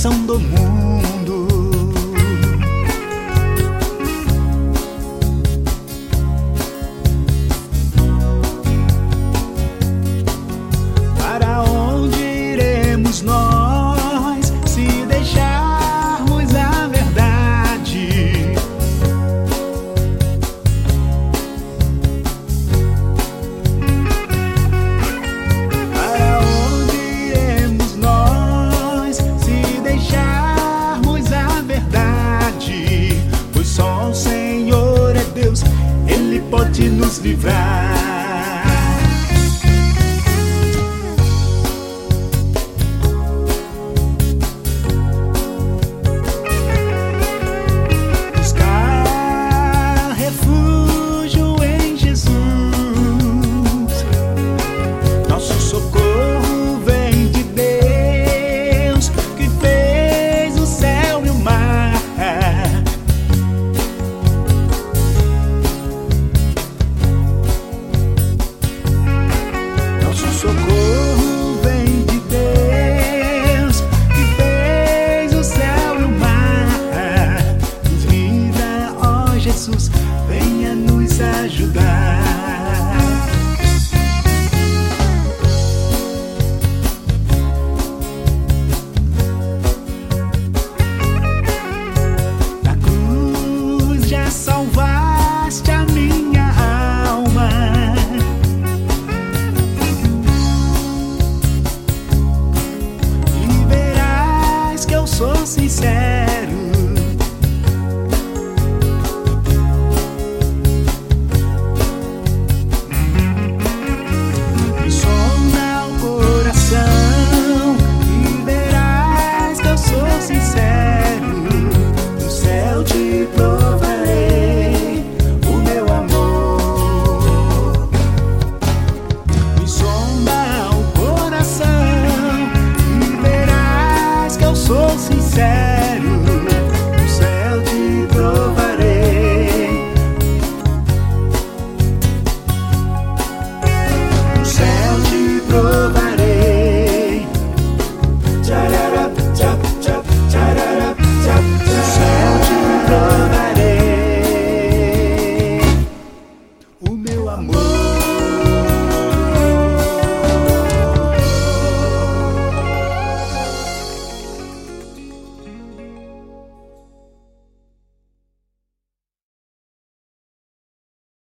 salvação do mundo. Para onde iremos nós se deixarmos a verdade? Para onde iremos nós se deixarmos a verdade? Pois só o Senhor é Deus, Ele pode nos livrar. Socorro vem de Deus, que fez o céu e o mar. Nos livra, ó Jesus, venha nos ajudar. Na cruz já salvaste a minha alma. Sou sincero.